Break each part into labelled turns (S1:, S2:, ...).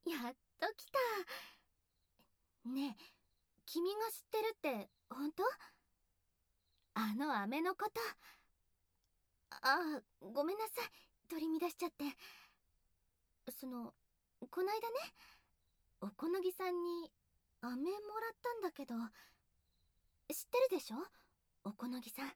S1: やっと来た。ねえ、君が知ってるって本当？あの飴のこと。ああ、ごめんなさい。取り乱しちゃって。こないだね、おこのぎさんに飴もらったんだけど、知ってるでしょ？おこのぎさん。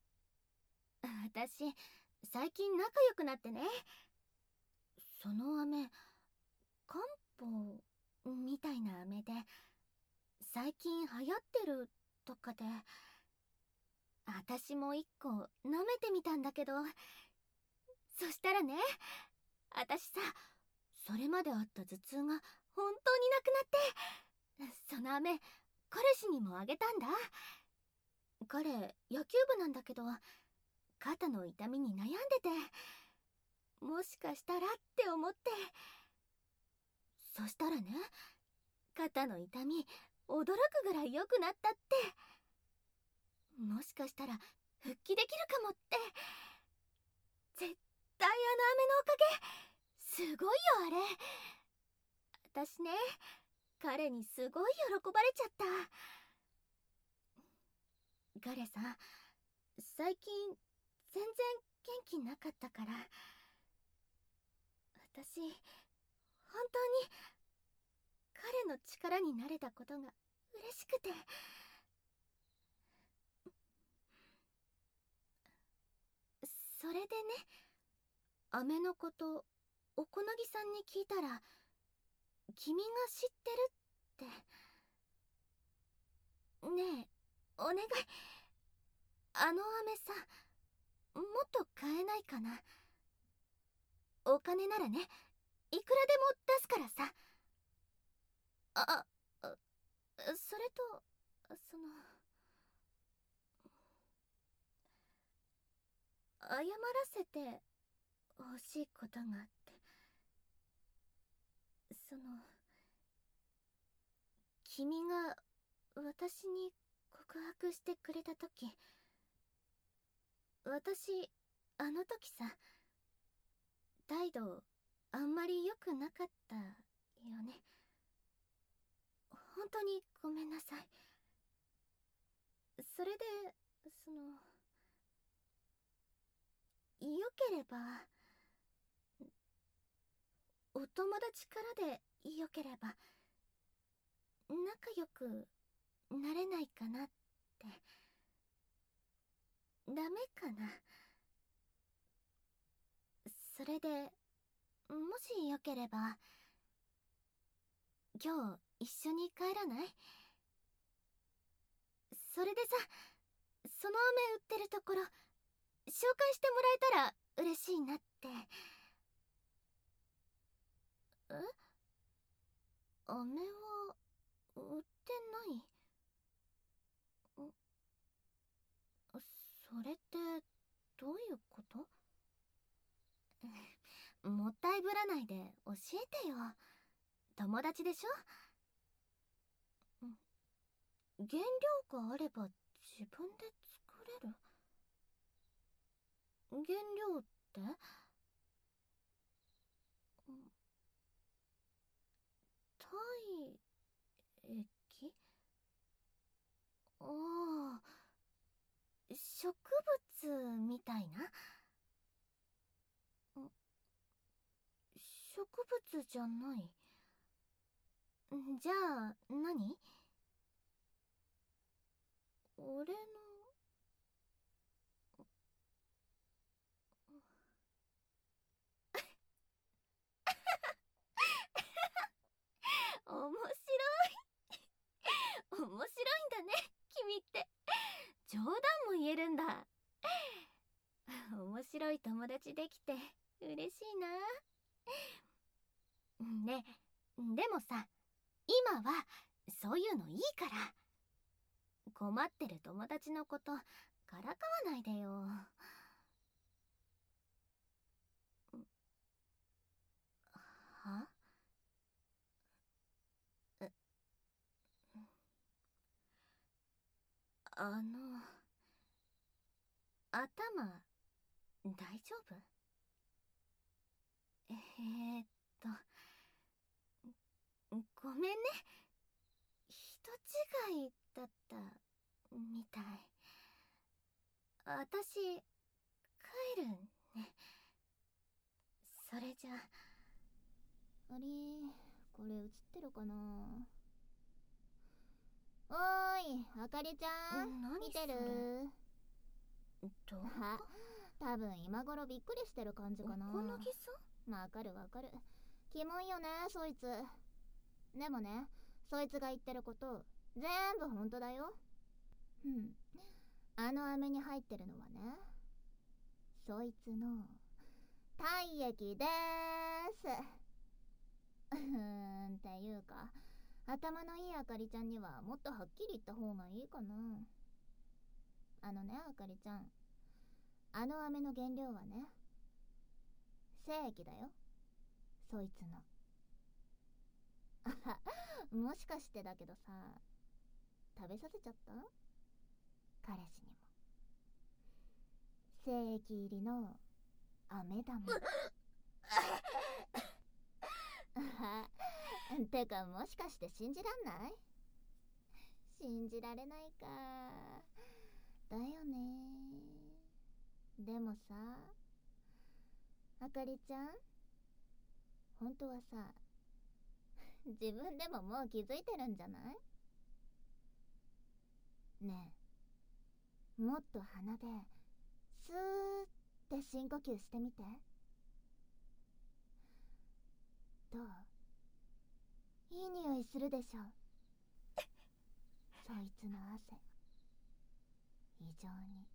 S1: 私、最近仲良くなってね。その飴、漢方みたいな飴で、最近流行ってるとかで、私も一個舐めてみたんだけど、そしたらね、私さ、それまであった頭痛が本当になくなって、その飴、彼氏にもあげたんだ。彼、野球部なんだけど、肩の痛みに悩んでて、もしかしたらって思って。そしたらね、肩の痛み、驚くぐらい良くなったって。もしかしたら、復帰できるかもって。絶対あの飴のおかげ。すごいよ、あれ。私ね、彼にすごい喜ばれちゃった。彼さ、最近全然元気なかったから、私本当に彼の力になれたことが嬉しくて。それでね、飴のことおこのぎさんに聞いたら、君が知ってるって。ねえ、お願い、あの飴さ、もっと買えないかな。お金ならね、いくらでも出すからさ。あ、それと、謝らせて欲しいことがあって。君が私に告白してくれた時、私、あの時さ、態度あんまり良くなかったよね。本当にごめんなさい。それで、その良ければ、お友達からで良ければ仲良くなれないかなって。ダメかな？それで、もしよければ今日一緒に帰らない？それでさ、その飴売ってるところ紹介してもらえたら嬉しいなって。え？飴は売ってない？それってどういうこと？もったいぶらないで教えてよ。友達でしょ？原料があれば自分で作れる？原料って？体液？ああ、植物みたいな？植物じゃない。じゃあ何？俺の。面白い。面白いんだね、君って。冗談も言えるんだ。面白い友達できて嬉しいな。ね、でもさ、今はそういうのいいから。困ってる友達のことからかわないでよ。は？え、あの、頭大丈夫？えーっとごめんね。人違いだったみたい。私帰るね。それじゃ。
S2: あれ、これ映ってるかな。おーい、あかりちゃん、
S1: 何
S2: 見てる？
S1: どう
S2: あ、多分今頃びっくりしてる感じかな。
S1: 小野木さん？
S2: わかるわかる。キモいよね、そいつ。でもね、そいつが言ってること全部本当だよ。あの飴に入ってるのはね、そいつの体液でーす。っていうか、頭のいいあかりちゃんにはもっとはっきり言った方がいいかな。あのね、あかりちゃん、あの飴の原料はね、精液だよ、そいつの。もしかしてだけどさ、食べさせちゃった？彼氏にも精液入りの飴玉。てか、もしかして信じらんない？信じられないか。だよね。でもさ、あかりちゃん、本当はさ、自分でももう気づいてるんじゃない？ねえ、もっと鼻でスーって深呼吸してみて。どう？いい匂いするでしょ？そいつの汗、異常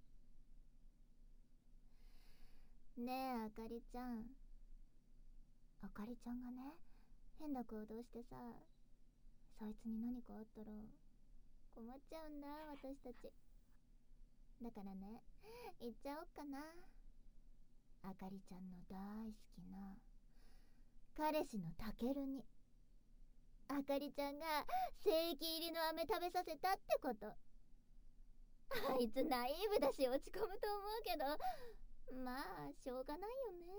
S2: に。ねえ、あかりちゃん。あかりちゃんがね、変な行動してさ、そいつに何かあったら困っちゃうんだ、私たち。だからね、言っちゃおっかな。あかりちゃんの大好きな彼氏のたけるに、あかりちゃんが精液入りの飴食べさせたってこと。あいつナイーブだし落ち込むと思うけど、まあしょうがないよね。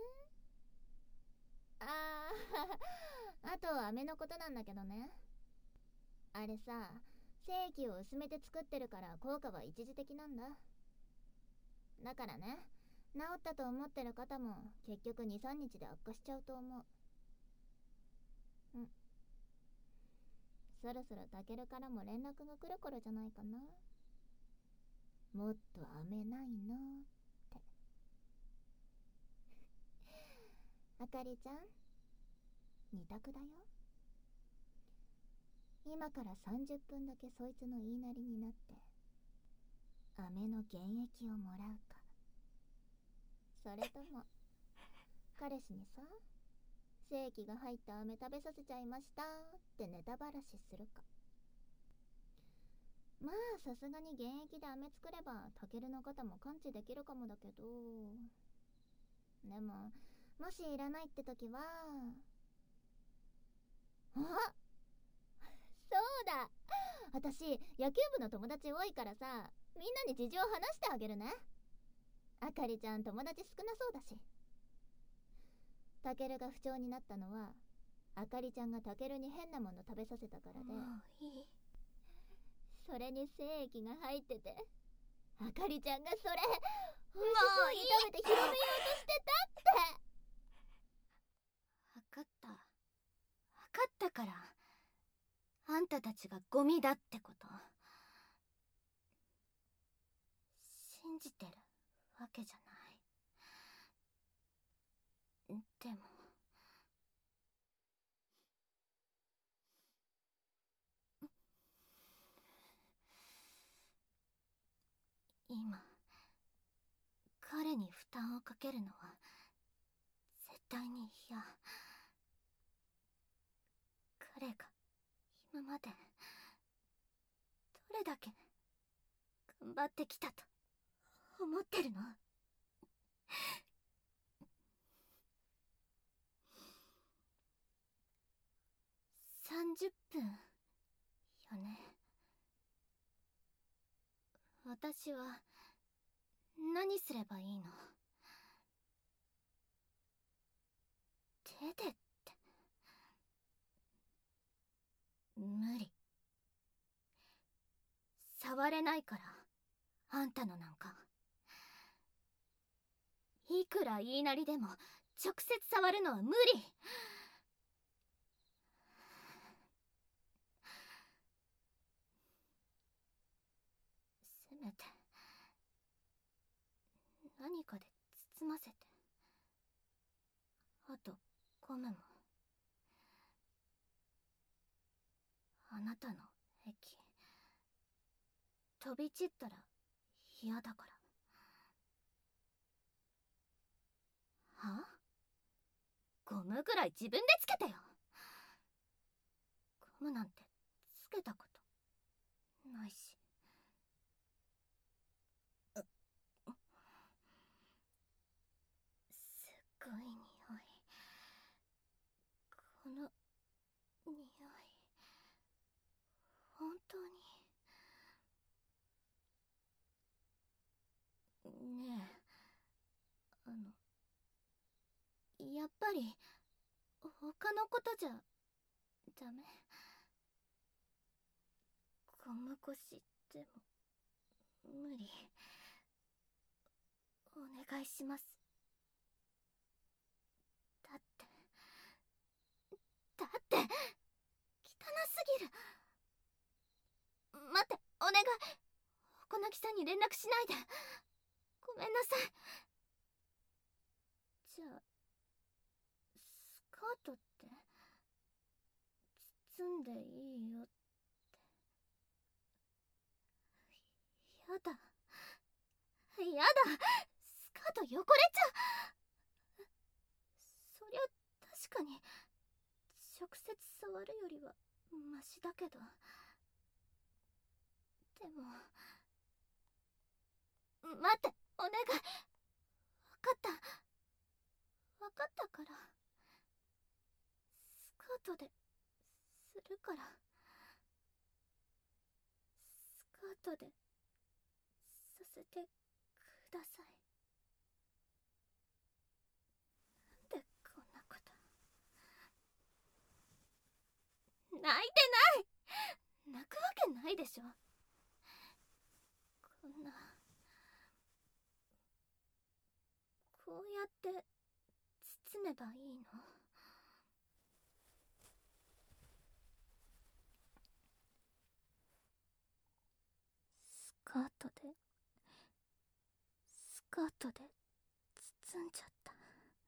S2: あと飴のことなんだけどね、あれさ、精液を薄めて作ってるから効果は一時的なんだ。だからね、治ったと思ってる方も結局 2,3 日で悪化しちゃうと思う。そろそろタケルからも連絡が来る頃じゃないかな。もっと飴ないのって。あかりちゃん、二択だよ。今から30分だけそいつの言いなりになって飴の原液をもらうか、それとも彼氏にさ、精液が入った飴食べさせちゃいましたってネタばらしするか。まあさすがに原液で飴作ればタケルの方も完治できるかもだけど、でももしいらないって時は、あ、そうだ、私野球部の友達多いからさ、みんなに事情話してあげるね。あかりちゃん友達少なそうだし。タケルが不調になったのはあかりちゃんがタケルに変なもの食べさせたからで、
S1: もういい。
S2: それに精液が入ってて、あかりちゃんがそれ美味しそうに食べて広めようとしてたって。
S1: 分かった。分かったから。あんたたちがゴミだってこと。信じてるわけじゃない。でも今彼に負担をかけるのは絶対に嫌。彼が今までどれだけ頑張ってきたと思ってるの。30分よね。私は何すればいいの？手でって。 無理。触れないから、あんたのなんか。いくら言いなりでも直接触るのは無理。せめて何かで包ませて。あとゴムも。あなたの液飛び散ったら嫌だから。は？ゴムぐらい自分でつけてよ。ゴムなんてつけたことないし。すっごい匂い。この匂い、本当に。ねえ、やっぱり他のことじゃダメ？ゴム越しでも無理。お願いします。だって汚すぎる。待って、お願い。小泣さんに連絡しないで。ごめんなさい。じゃあスカートって包んでいいよって。やだやだ、スカート汚れちゃう。そりゃ確かに直接触るよりはマシだけど、でも待って、お願い。分かったから。スカートでするから。スカートでさせてください。なんでこんなこと。泣いてない。泣くわけないでしょ。こんな、こうやって包めばいいの？スカートで包んじゃった。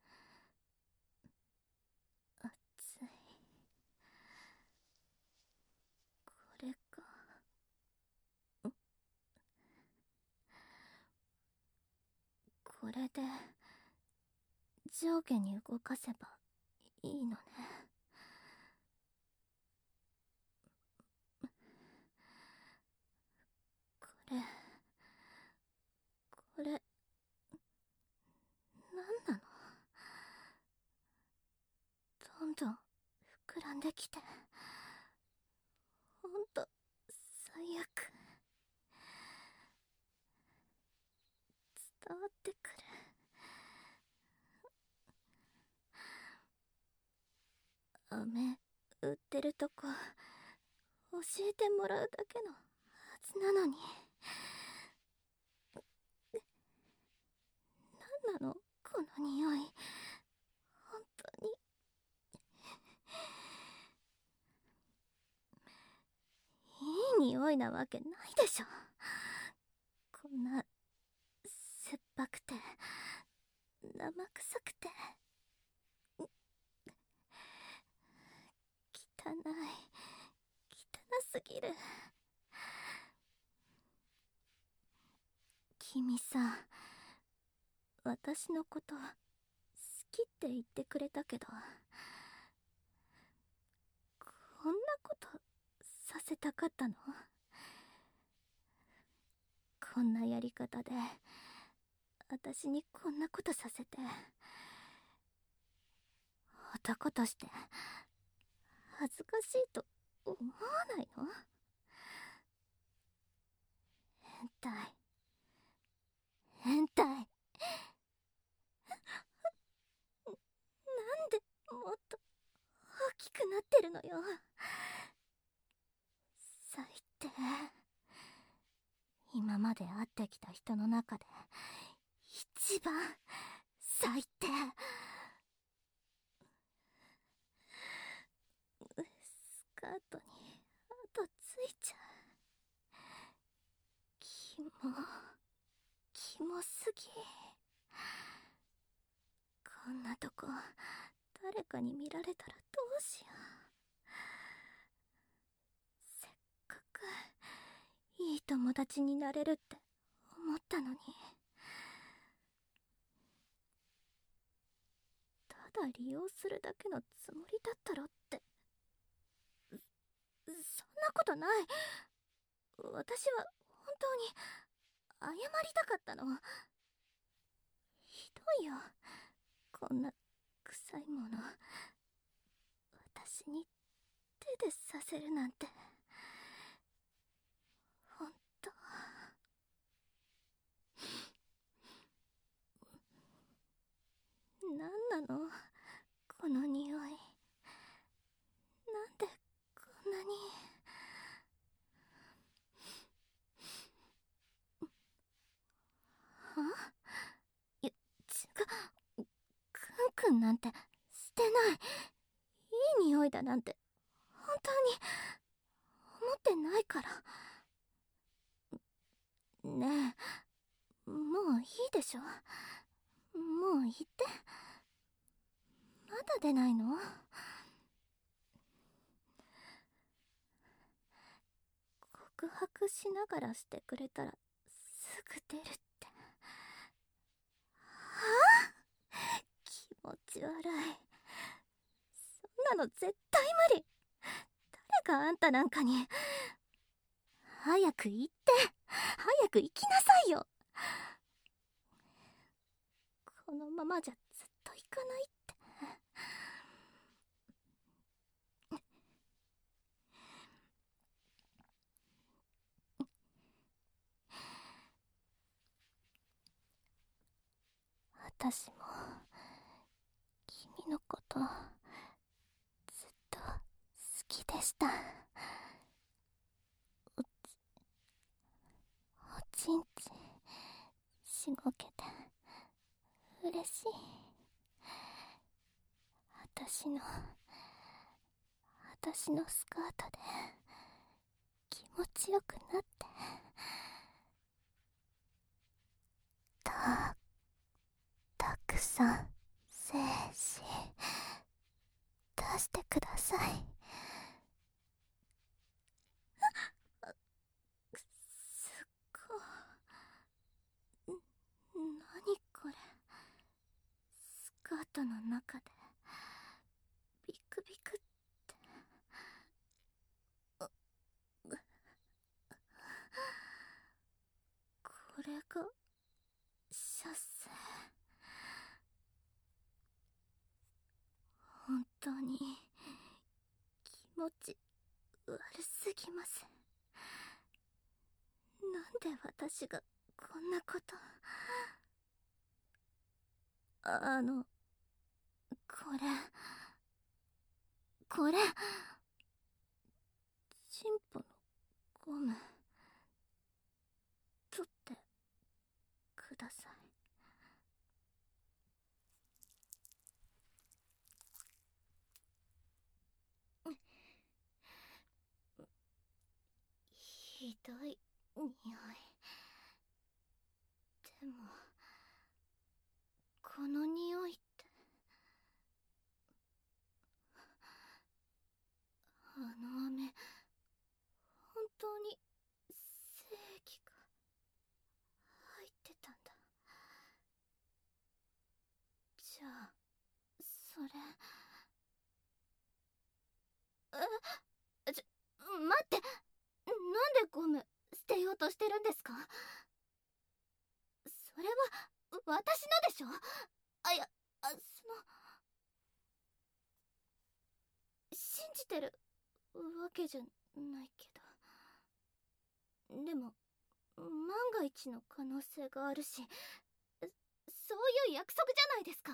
S1: 熱い。これか。これで上下に動かせばいいのね。これ何なの？どんどん膨らんできて、ほんと最悪。伝わってくる。飴売ってるとこ教えてもらうだけのはずなのに。何なのこの匂い。本当にいい匂いなわけないでしょ。こんな酸っぱくて生臭くて汚すぎる。君さ、私のこと好きって言ってくれたけど、こんなことさせたかったの？こんなやり方で私にこんなことさせて、男として恥ずかしいと思わないの？変態。なんでもっと大きくなってるのよ。 今まで会ってきた人の中で一番最低。スカートに跡ついちゃう。キモすぎ。こんなとこ誰かに見られたらどうしよう。せっかくいい友達になれるって思ったのに。ただ利用するだけのつもりだったろって。そんなことない。私は本当に謝りたかったの。ひどいよ、こんな臭いもの私に手でさせるなんて。ほんと。なんなのこの匂い。なんでこんなに。違う。くんなんてしてない。いい匂いだなんて本当に思ってないから。ねえ、もういいでしょ。もう行って。まだ出ないの？告白しながらしてくれたらすぐ出るって。はあ？気持ち悪い。そんなの絶対無理。誰があんたなんかに。早く行って。早く行きなさいよ。このままじゃずっと行かないって。私も君のことずっと好きでした。おちんちんしごけて嬉しい。私のスカートで気持ちよくなって。たくさん精子出してください。すっごい。何これ。スカートの中でビクビクって。これが射精。本当に気持ち悪すぎます。なんで私がこんなこと。これチンポのゴム取ってください。ひどい匂い。でもこの匂いって、あの飴本当に精液が入ってたんだ。じゃあそれ待って。なんでゴム捨てようとしてるんですか？それは私のでしょ。いや、信じてるわけじゃないけど。でも万が一の可能性があるし、そういう約束じゃないですか。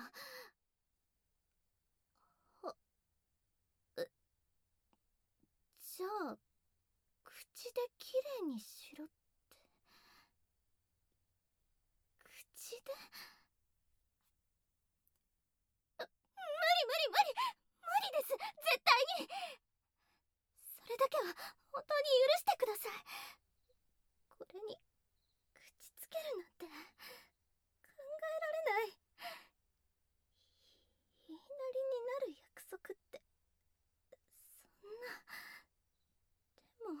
S1: じゃあ口で綺にしろって口で。無理です、絶対に。それだけは本当に許してください。これに口つけるなんて考えられない。言いなりになる約束ってそんな。でも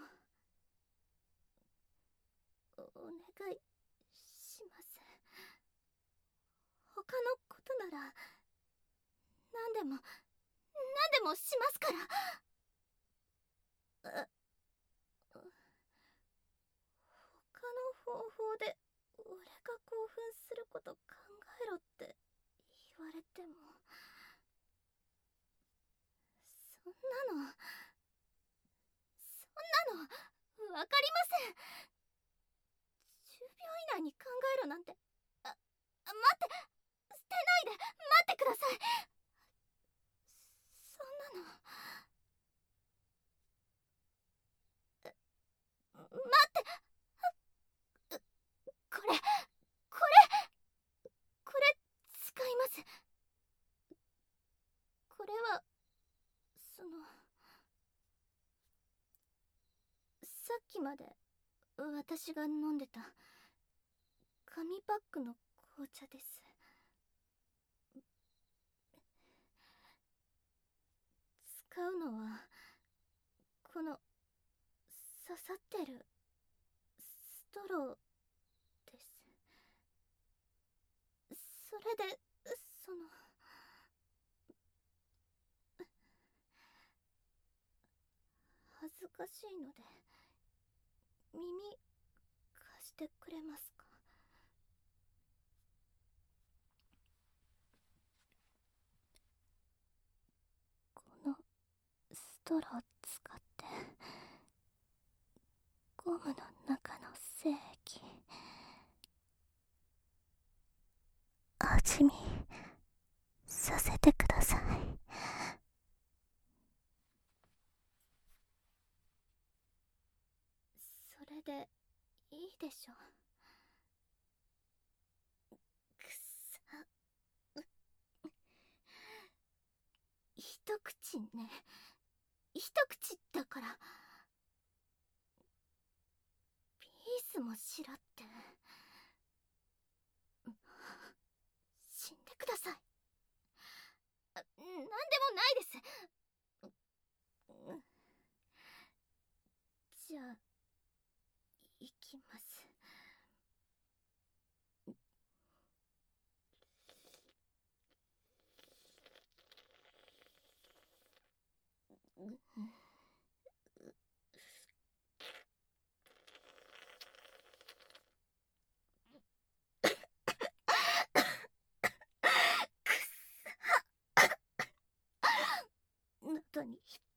S1: お願いします。他のことなら何でもしますから。他の方法で俺が興奮すること考えろって言われても、そんなのわかりません。10秒以内に考えろなんて。待って、捨てないで、待ってください。そんなの。待って、これ使います。これはさっきまで私が飲んでた紙パックの紅茶です。使うのはこの刺さってるストローです。それで恥ずかしいので耳貸してくれますか？このストロー使ってゴムの中の精液味見させてください。それでいいでしょう。くさ一口ね、一口だからピースもしろって。死んでください。なんでもないです。じゃあ行きます。喉に引っ